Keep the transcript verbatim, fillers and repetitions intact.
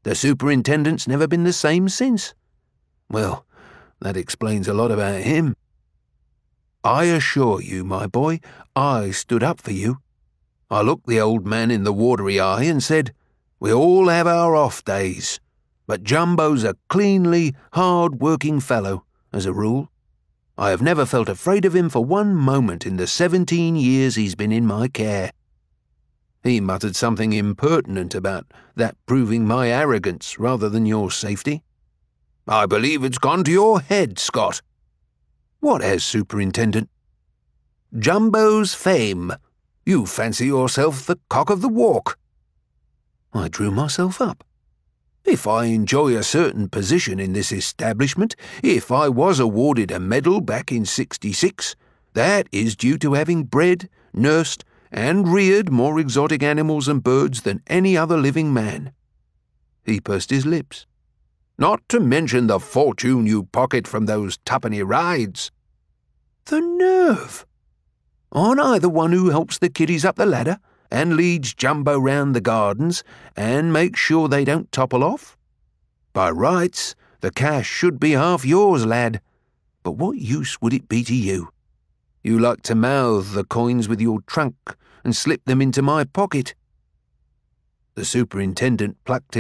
The superintendent's never been the same since. Well, that explains a lot about him. I assure you, my boy, I stood up for you. I looked the old man in the watery eye and said, we all have our off days, but Jumbo's a cleanly, hard-working fellow, as a rule. I have never felt afraid of him for one moment in the seventeen years he's been in my care. He muttered something impertinent about that proving my arrogance rather than your safety. I believe it's gone to your head, Scott. What has, Superintendent? Jumbo's fame. You fancy yourself the cock of the walk. I drew myself up. If I enjoy a certain position in this establishment, if I was awarded a medal back in sixty-six, that is due to having bred, nursed, and reared more exotic animals and birds than any other living man. He pursed his lips. Not to mention the fortune you pocket from those tuppenny rides. The nerve! Aren't I the one who helps the kiddies up the ladder and leads Jumbo round the gardens and makes sure they don't topple off? By rights, the cash should be half yours, lad. But what use would it be to you? You like to mouth the coins with your trunk and slip them into my pocket. The superintendent plucked